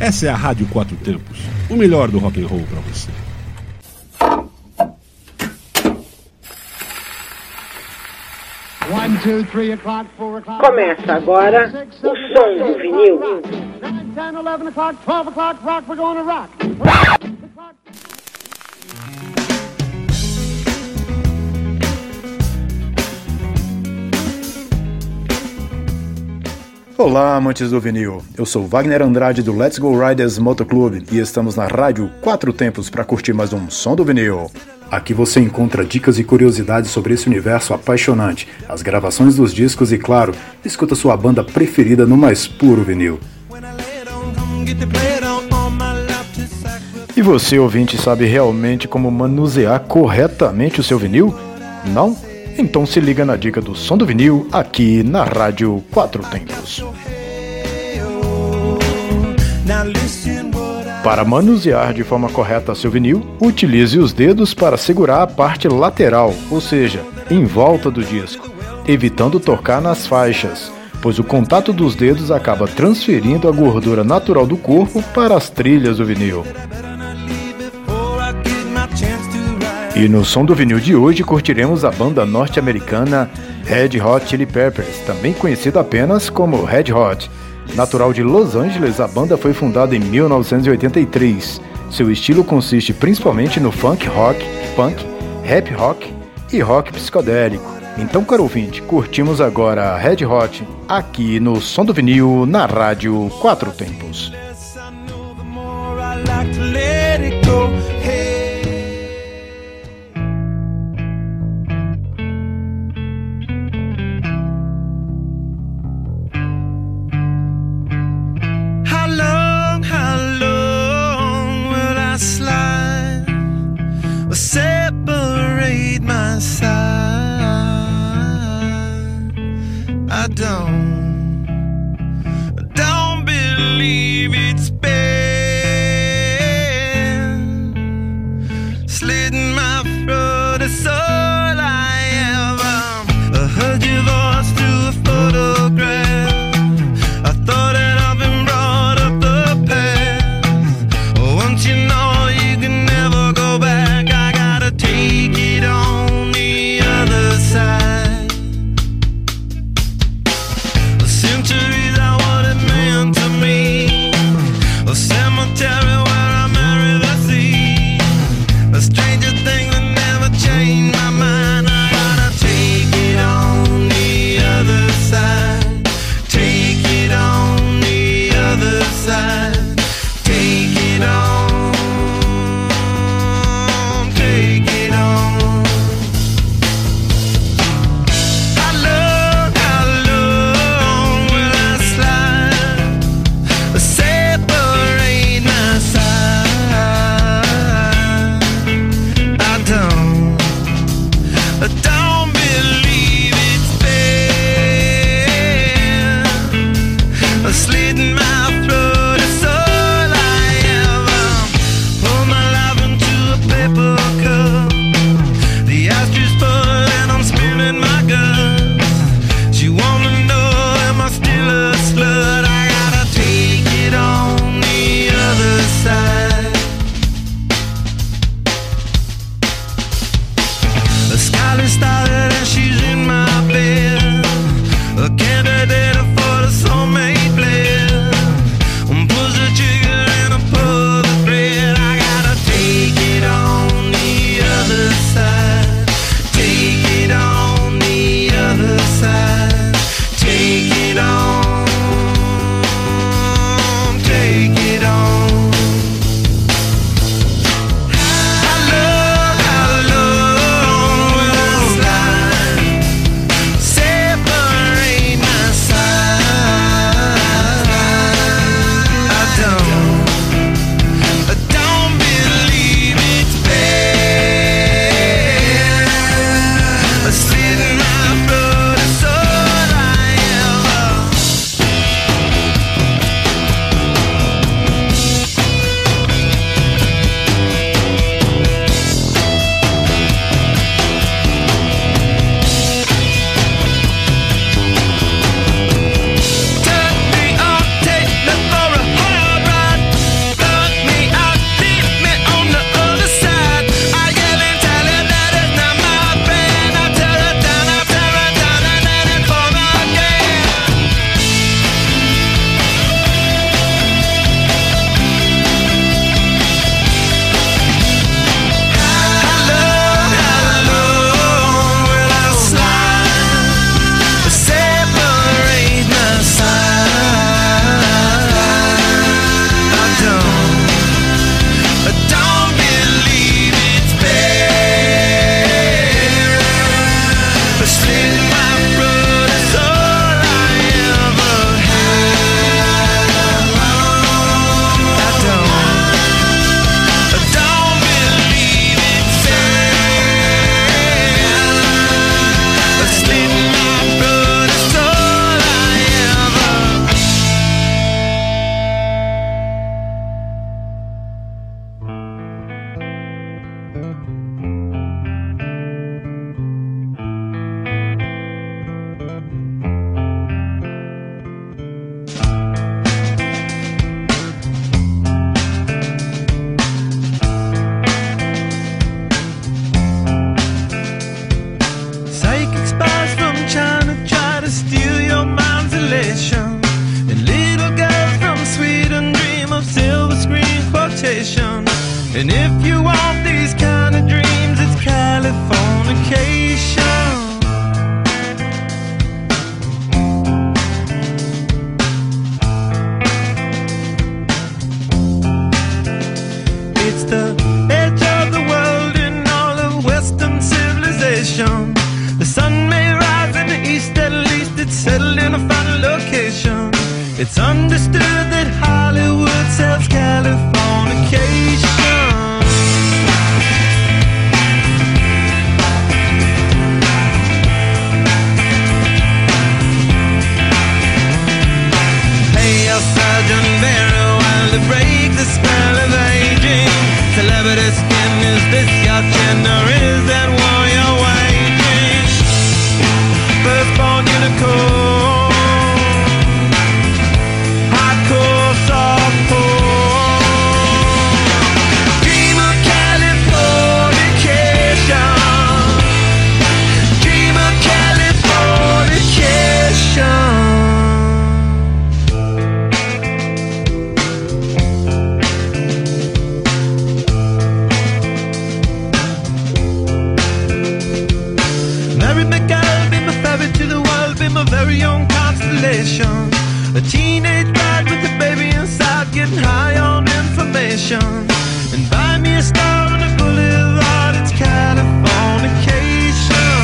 Essa é a Rádio Quatro Tempos, o melhor do rock and roll para você. Começa agora o som do vinil. Olá, amantes do vinil. Eu sou Wagner Andrade do Let's Go Riders Motoclube e estamos na Rádio Quatro Tempos para curtir mais um som do vinil. Aqui você encontra dicas e curiosidades sobre esse universo apaixonante, as gravações dos discos e, claro, escuta sua banda preferida no mais puro vinil. E você, ouvinte, sabe realmente como manusear corretamente o seu vinil? Não? Então se liga na dica do som do vinil aqui na Rádio Quatro Tempos. Para manusear de forma correta seu vinil, utilize os dedos para segurar a parte lateral, ou seja, em volta do disco, evitando tocar nas faixas, pois o contato dos dedos acaba transferindo a gordura natural do corpo para as trilhas do vinil. E no som do vinil de hoje curtiremos a banda norte-americana Red Hot Chili Peppers, também conhecida apenas como Red Hot. Natural de Los Angeles, a banda foi fundada em 1983. Seu estilo consiste principalmente no funk rock, punk, rap rock e rock psicodélico. Então, caro ouvinte, curtimos agora Red Hot aqui no som do vinil na Rádio Quatro Tempos. Separate my side. I don't believe it's been It's understood that Hollywood sells Californication. Sergeant Barrow, while to break the spell of aging. Celebrity skin, is this your chin or is that war you're waging? Firstborn unicorn, hardcore, softcore. Dream of Californication. Dream of Californication. A very own constellation. A teenage bride with a baby inside, getting high on information. And buy me a star on a boulevard, it's Californication.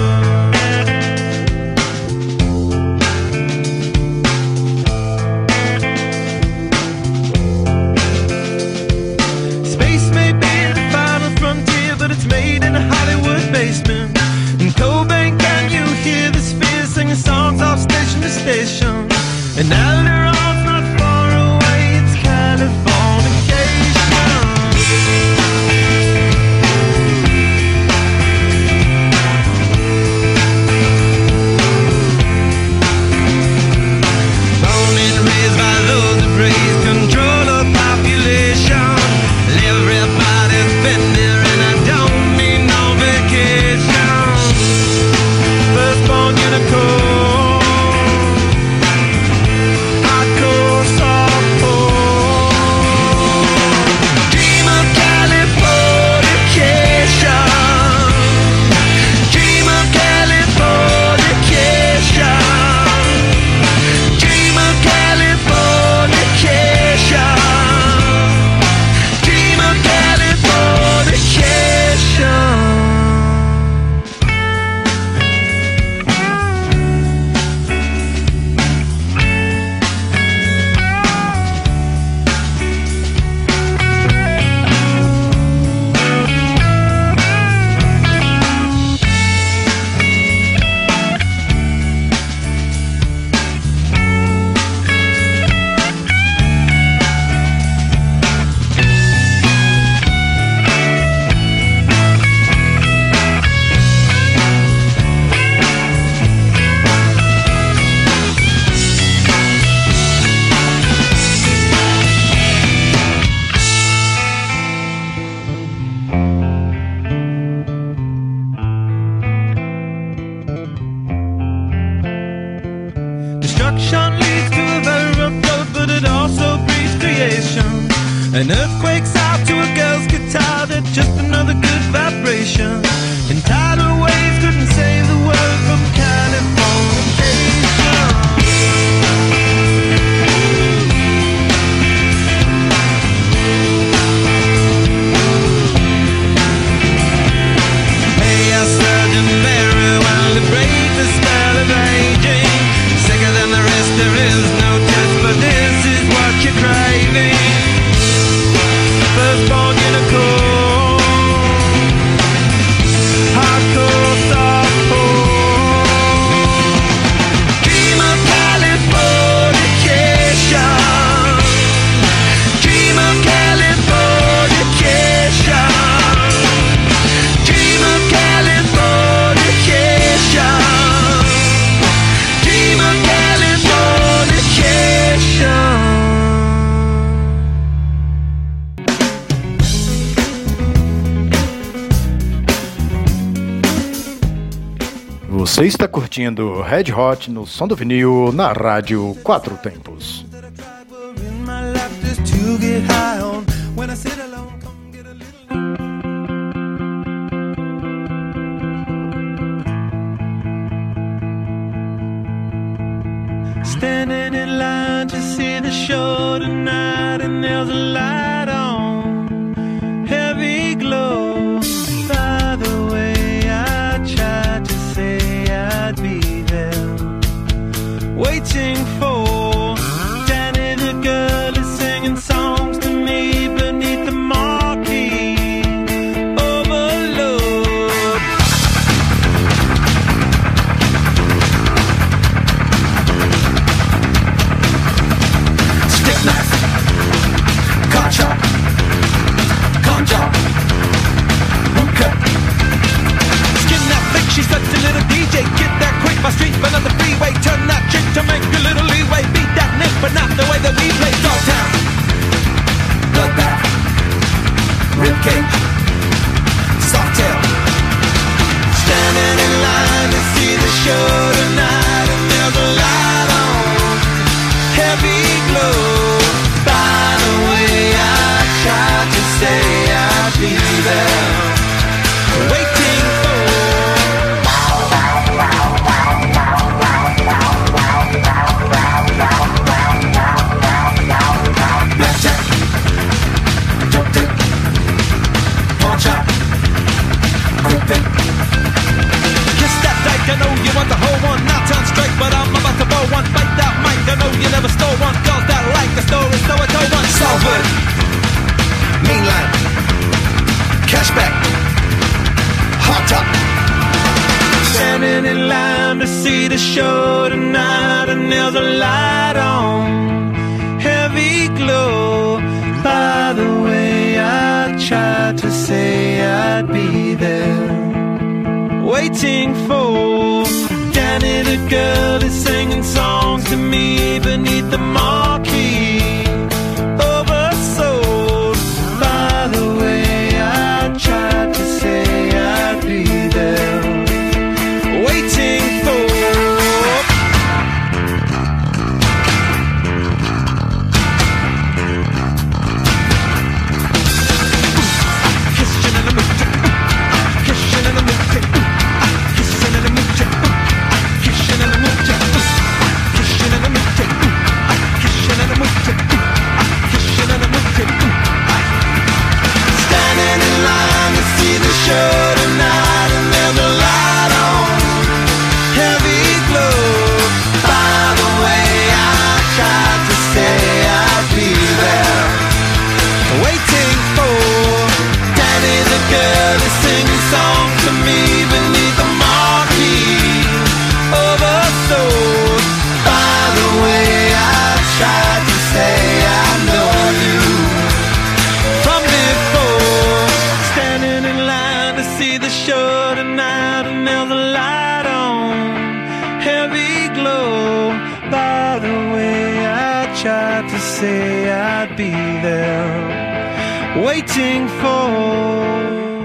Space may be the final frontier, but it's made in a Hollywood basement. In Cobain, can you hear the singing songs off station to station? And Alderon's not far away, it's Californication. Born and raised by those that praise control of population. Everybody's been there and I don't need no vacation. Firstborn unicorn. Destruction leads to a very rough road, but it also breeds creation. An earthquake's out to a girl's guitar, that's just another good vibration. And tidal waves couldn't save the world from Californication. Hey, a Sergeant Barrow, while to break the spell of aging. Sicker than the rest, there is no test, but this is what you're craving. Firstborn unicorn, hardcore, softcore. Dream of Californication. Dream of Californication. Dream of Californication. Dream of Californication. Você está curtindo Red Hot no Som do Vinil na Rádio Quatro Tempos. Standing in line to see the show tonight, and there's a light on, heavy glow. By the way, I tried to say I'd be there, waiting for glow. By the way, I tried to say I'd be there, waiting for. Blackjack, dope dick, pawn shop, quick pick. Kiss that dyke, I know you want the whole one. Now turn straight, but I'm about to blow one. Bite that mic, I know you never stole one. Girls that like the story, so I told one. Salford, Mainline, Cashback, Hot Top. Standing in line to see the show tonight, and there's a light on, heavy glow. By the way, I tried to say I'd be there, waiting for. Danny the girl is singing songs to me beneath the marquee, oversold. By the way, I tried to say I'd be there, waiting for. Kissing in the mood, kissing in the mood, kissing in the mood, kissing in the mood, kissing in the mood, kissing in the mood, kissing in the mood. Standing in line to see the show tonight, and there's a light on, heavy glow. By the way, I tried to say I'd be there, waiting for. Danny the girl is singing songs to me beneath the marquee, oversold. By the way, I tried to say I know you from before. Standing in line to see the show tonight, and there's a light on, heavy glow. By the way, I tried to say I'd be there, waiting for.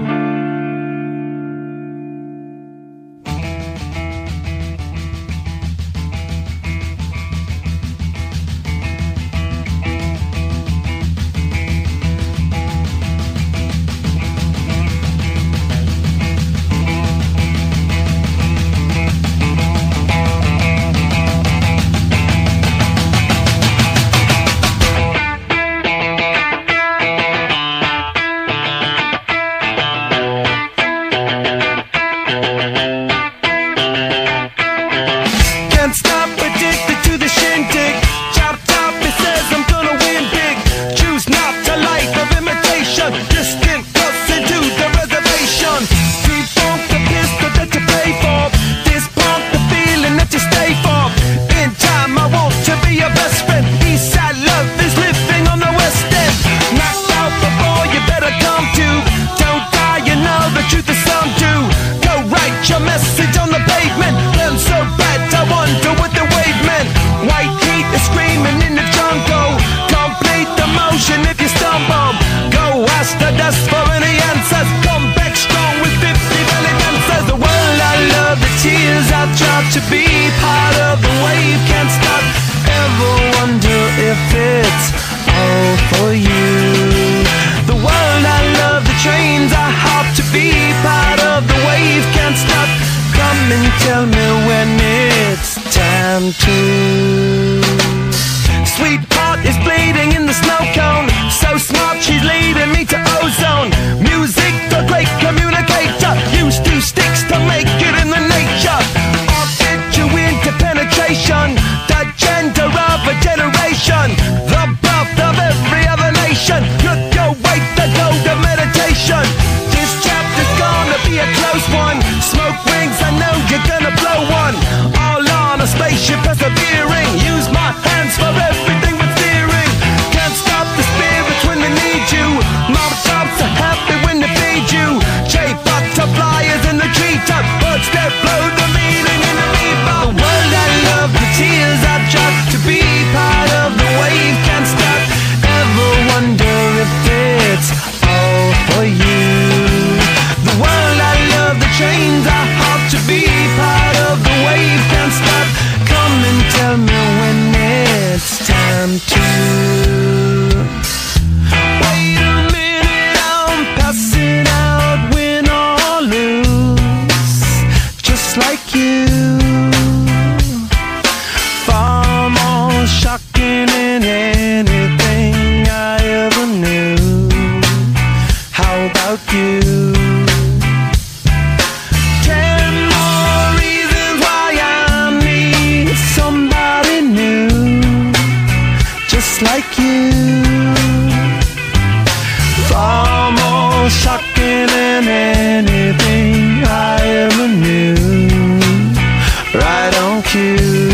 To be part of the wave, can't stop. Ever wonder if it's all for you? The world I love, the trains I hop. To be part of the wave, can't stop. Come and tell me when it's time to. Sweetheart is bleeding in the snow cone. So smart, she's leading me to ozone. Music, the great communicator. Used two sticks to make it in the nature. Into penetration, the gender of a generation, the birth of every other nation. Look your way to go to meditation. This chapter's gonna be a close one. Smoke rings, I know you're gonna blow one. All on a spaceship, persevere time too. Wait a minute, I'm passing out, win or lose, just like you. Far more shocking than anything I ever knew. How about you? 10 more reasons why I need somebody new, just like you. Far more shocking than anything I ever knew. Right on cue.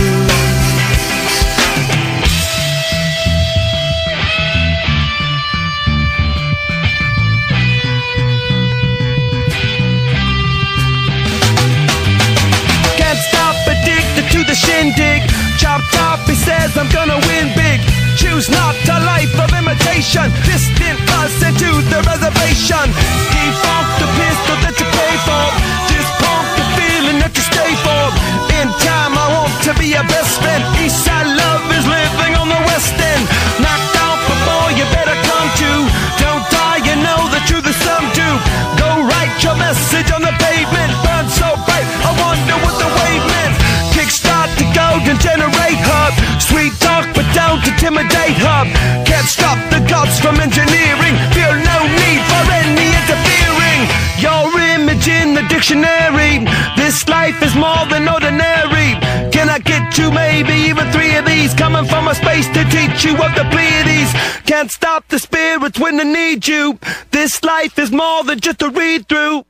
To the shindig, chop top, he says I'm gonna win big. Choose not a life of imitation, distant us into the reservation. Default the pistol that you pay for, just pump the feeling that you stay for. In time I want to be your best friend. Eastside love is living on the west end. Knocked out before you better come to. Don't die, you know the truth is some do. Go write your message on the pavement. Burn so bright, I wonder what the wave meant. Kickstart the golden generate hub. Sweet talk but don't intimidate hub. Can't stop the gods from engineering. Feel no need for any interfering. Your image in the dictionary. This life is more than ordinary. Can I get two, maybe even three of these? Coming from a space to teach you of the Pleiades. Can't stop the spirits when they need you. This life is more than just a read through.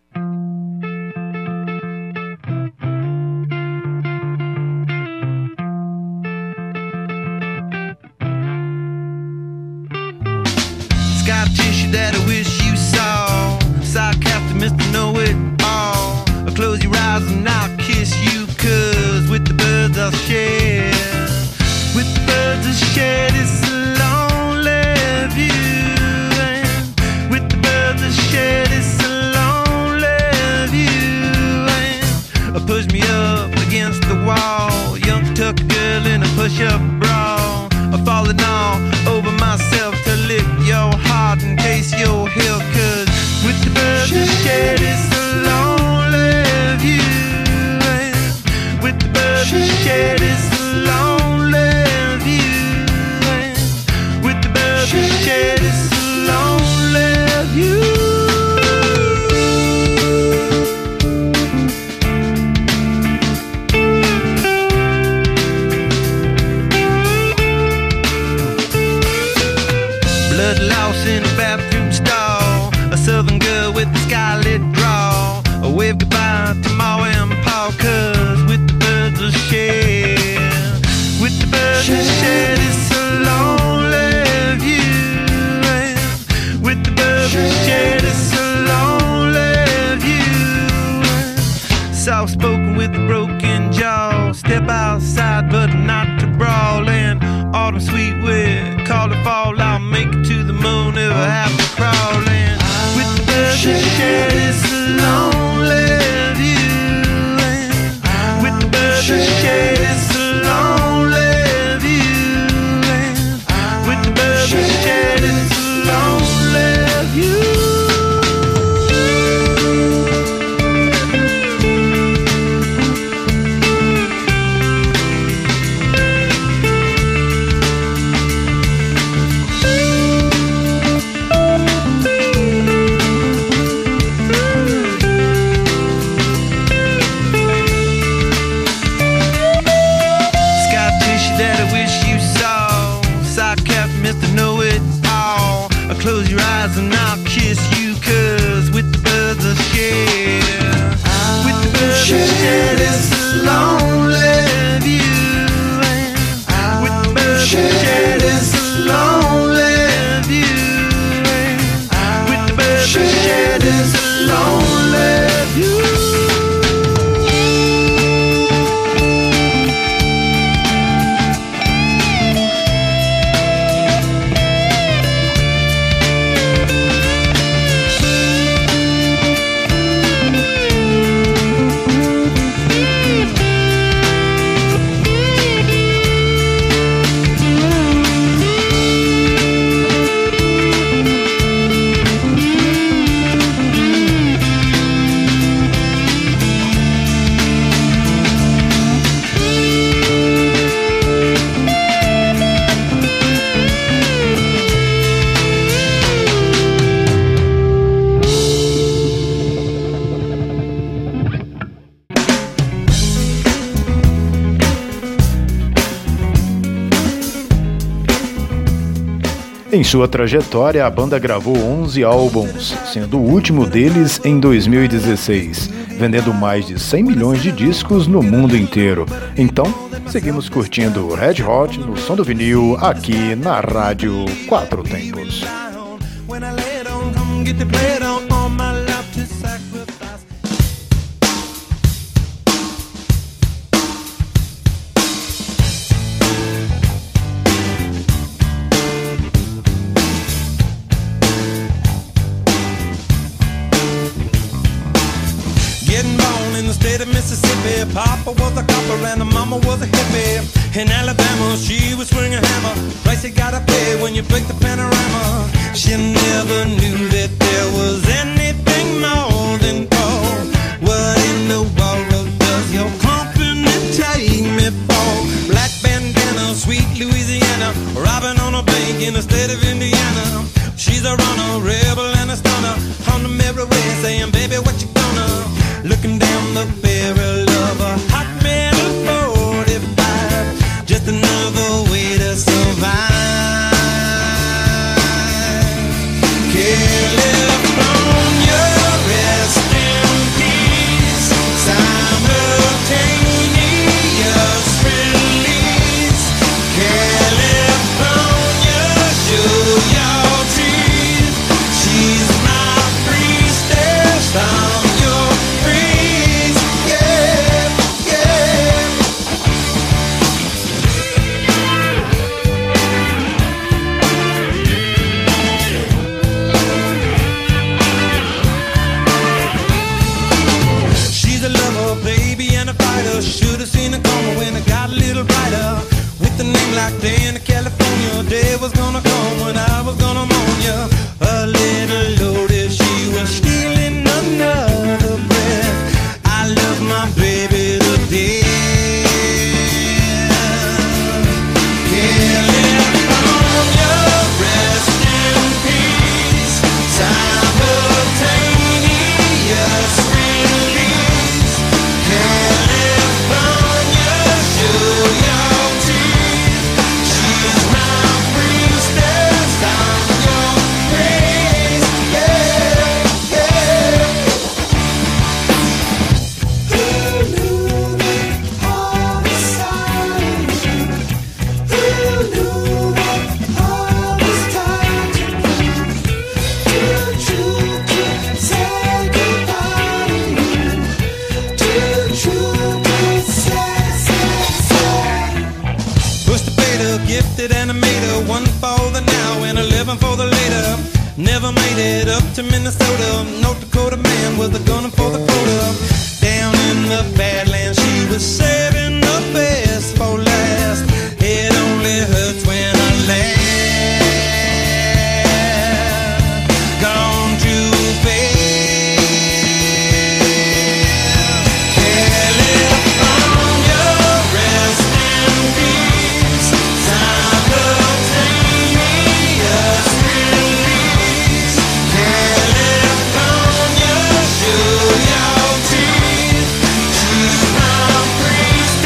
Scar tissue that I wish you saw. Sarcastic Mr. Know-It-All. I'll close your eyes and I'll kiss you, 'cause with the birds I'll share. With the birds I'll share this lonely view. And with the birds I'll share this lonely view. And push me up against the wall. Young tuck girl in a push-up bra. I'm falling all over myself to lick your heart in case you're here. 'Cause with the birds I share this lonely view. And with the birds I share this lonely view. And with the birds I share this lonely view. Blood loss in a bathroom stall. A southern girl with a scarlet draw. A wave goodbye to Ma and Pa, 'cause with the birds I'll share. With the birds I'll share this lonely view. And with the birds I'll share this lonely view. Soft spoken with a broken jaw. Step outside but not to brawl. And autumn sweet wind, call it fall. I'll make it to the moon if I have to crawl in. With the birds I share this lonely view. And with the birds I share this lonely view. And with the birds I share this lonely view. Close your eyes and I'll kiss you, 'cause with the birds I'll share. With the birds I'll share this lonely view. And with the birds I'll share this lonely view. And with the birds I'll share this lonely view. Em sua trajetória, a banda gravou 11 álbuns, sendo o último deles em 2016, vendendo mais de 100 milhões de discos no mundo inteiro. Então, seguimos curtindo Red Hot no som do vinil, aqui na Rádio Quatro Tempos. State of Mississippi, Papa was a copper and the mama was a hippie. In Alabama, she was swinging a hammer. Price you gotta pay when you break the panorama. She never knew that there was anything more than gold. What in the world does your company take me for? Black bandana, sweet Louisiana, robbing on a bank in the state of Indiana. She's a runner, rebel and a stunner. On the mirror way saying, baby, what you gonna? Looking down the barrel of a hot metal 45, just another way to survive. California, rest in peace. Simultaneous release. California, show your teeth. She's my priestess. I'm your priest. Yeah, yeah. She's a lover, baby, and a fighter. Should've seen it coming when it got a little brighter. With a name like Dan in California, day was gonna come when I was gonna mourn ya. A little loaded, she was stealing another breath. I love my baby to death. California, rest in peace. Simultaneous release. California, show your teeth. She's my priestess. I'm your priest. Yeah, yeah. Who knew that all was silent? Who knew that all was time to prove? Too true to say goodbye to you. Too true to say. Pushed the beta, gifted animator, one for the now and 11 for the later. Never made it up to Minnesota. North Dakota man was a gunner for the quota. Down in the Badlands, she was saving the best for last. It only hurts when I laugh. Gone too fast. California, rest in peace. Simultaneous release. California, show your teeth. She's my priest.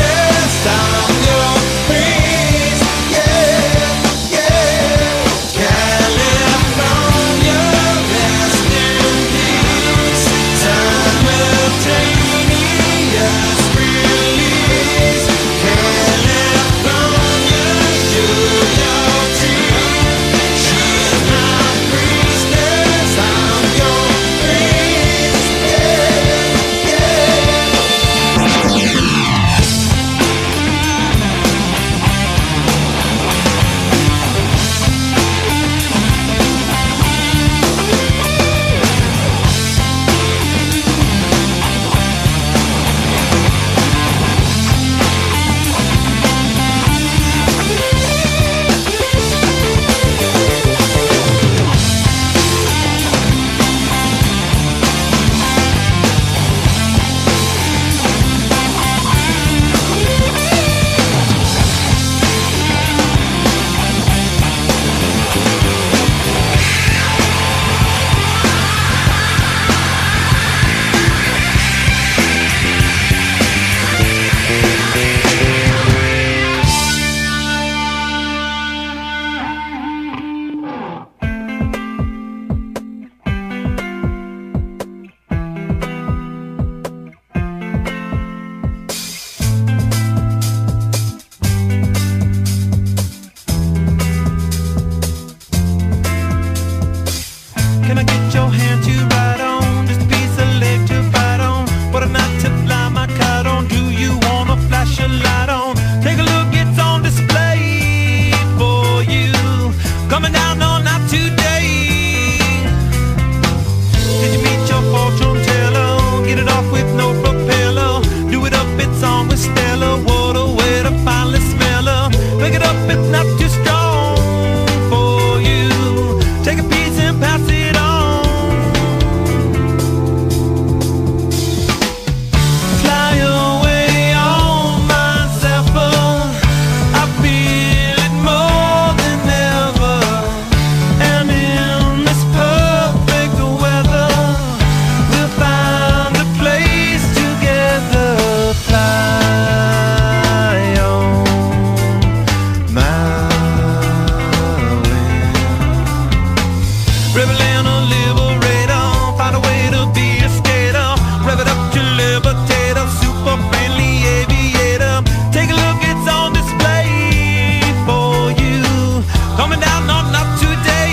rebel a liberator, find a way to be a skater, rev it up to liberator, super friendly aviator. Take a look, it's on display for you. Coming down, not today.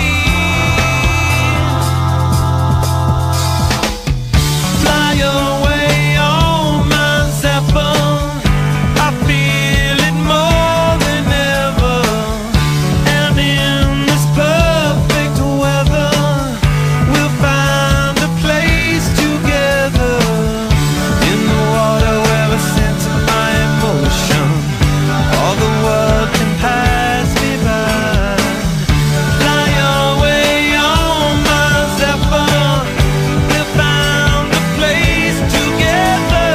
Fly away on my Zephyr. I feel it more than ever. And in this perfect weather, we'll find a place together. In the water where I sense my emotion, all the world can pass me by. Fly away on my Zephyr. We'll find a place together.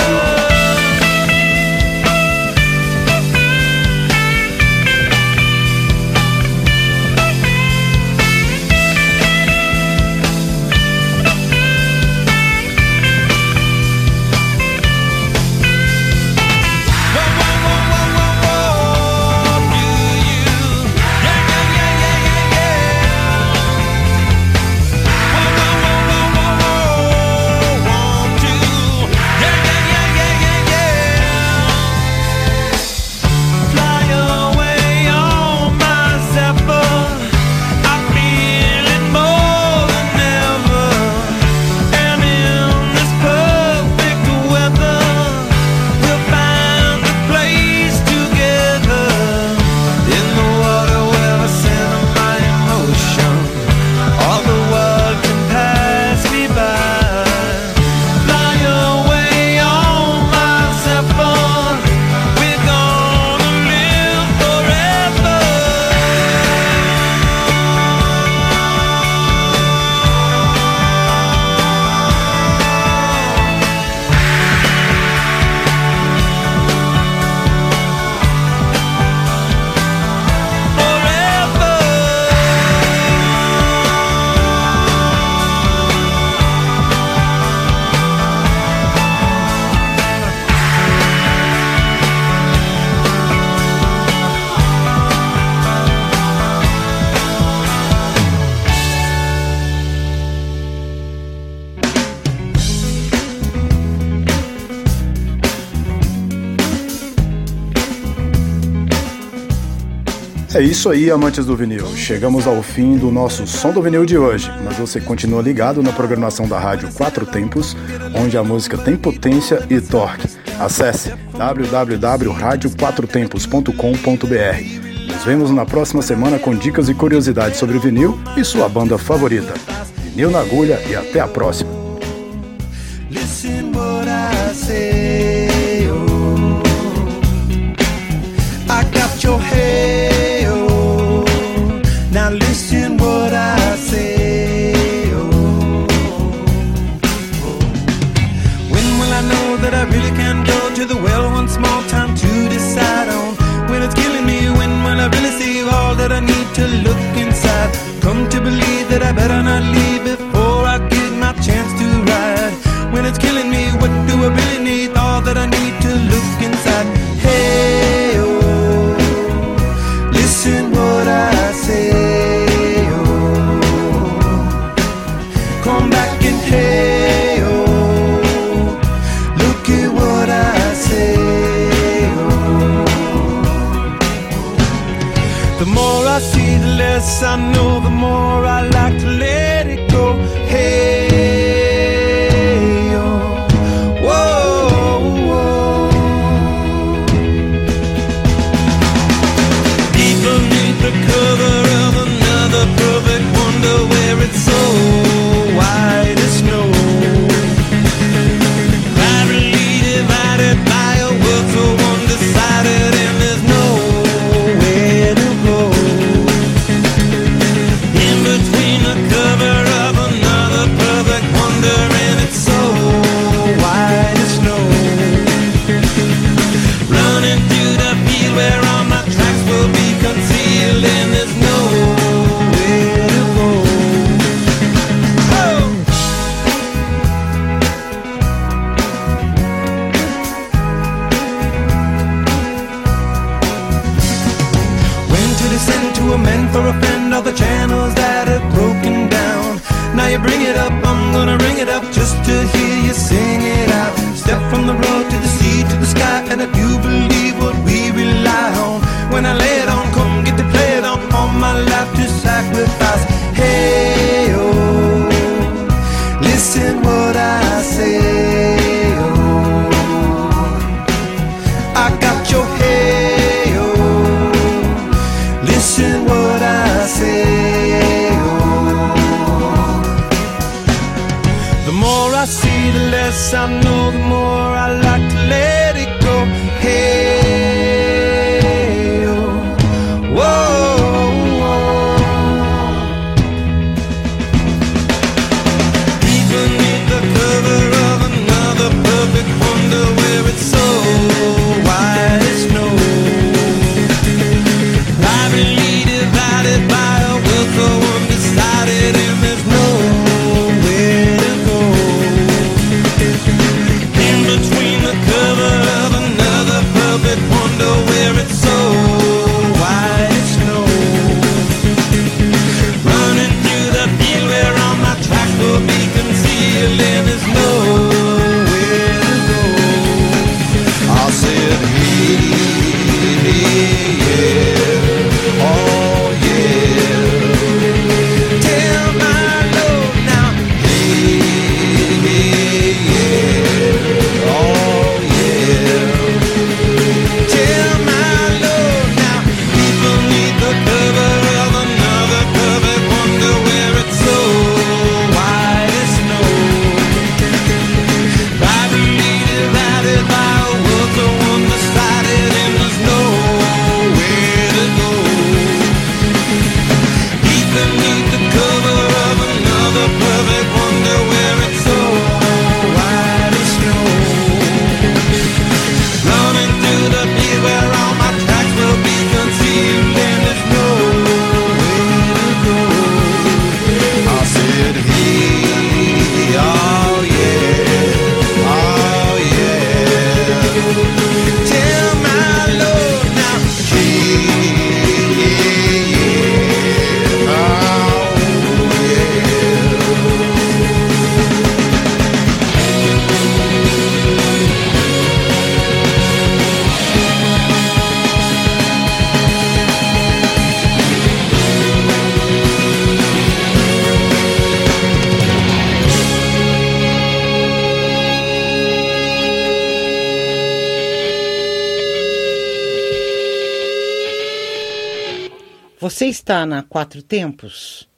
Fly away on my Zephyr. I feel it more than ever. And in this perfect weather, we'll find a place together. In the water where I send my emotion, all the world can pass me by. Fly away on my Zephyr. We're gonna live forever. É isso aí, amantes do vinil. Chegamos ao fim do nosso Som do Vinil de hoje, mas você continua ligado na programação da Rádio Quatro Tempos, onde a música tem potência e torque. Acesse www.radioquatrotempos.com.br. Nos vemos na próxima semana com dicas e curiosidades sobre o vinil e sua banda favorita. Vinil na agulha e até a próxima. Listen what I say, oh. I got your hey, oh. Now listen what I say, oh. When will I know that I really can go to the well one small time to decide on? When it's killing me, when will I really see all that I need to look inside? Come to believe that I better not leave before I get my chance to ride. When it's killing me, what do I really need? All that I need to look inside. Hey, oh, listen what I say, oh. Come back and hey, oh, look at what I say, oh. The more I see, the less I know, the more I like to let it go. Hey, oh, whoa, whoa. Deep beneath the cover of another perfect wonder, where it's so white as snow, privately divided by a world so undecided, and there's nowhere to go. In between the cover of another perfect wonder, and it's so white as snow, running through the field where all my tracks will be concealed, and there's nowhere to go. Oh! When to descend to amend for a friend all the channels that have broken down. you bring it up, I'm gonna ring it up just to hear you sing it out. Step from the road to the sea to the sky, and I do believe what we rely on. When I lay it on, come get to play it on. All my life to sacrifice. Hey, oh, listen what I say, oh, I got your hey, oh, listen what I say, oh. The more I see, the less I know, the more I like to let it go. Hey, oh, whoa, whoa. Beneath the cover of another perfect wonder, where it's so white as snow, privately divided by a will so undecided, and there's nowhere to go. In between the cover of another perfect wonder, where it's so white as snow, running through the field where all my tracks will be concealed, and there's nowhere to go. I said, hey, yeah, oh yeah, tell my Lord now. Hey, yeah, oh yeah, tell my Lord now. People need the cover of another perfect wonder, where it's so white as snow, privately divided by a world so one-sided, and there's nowhere to go. Deep beneath the cover of another perfect wonder, where it's so white as snow, running through the field where all my tracks will be concealed, and there's nowhere to go. I said, hey, oh yeah, oh yeah, tell my Lord now. Hey, yeah, oh yeah. Você está na Quatro Tempos?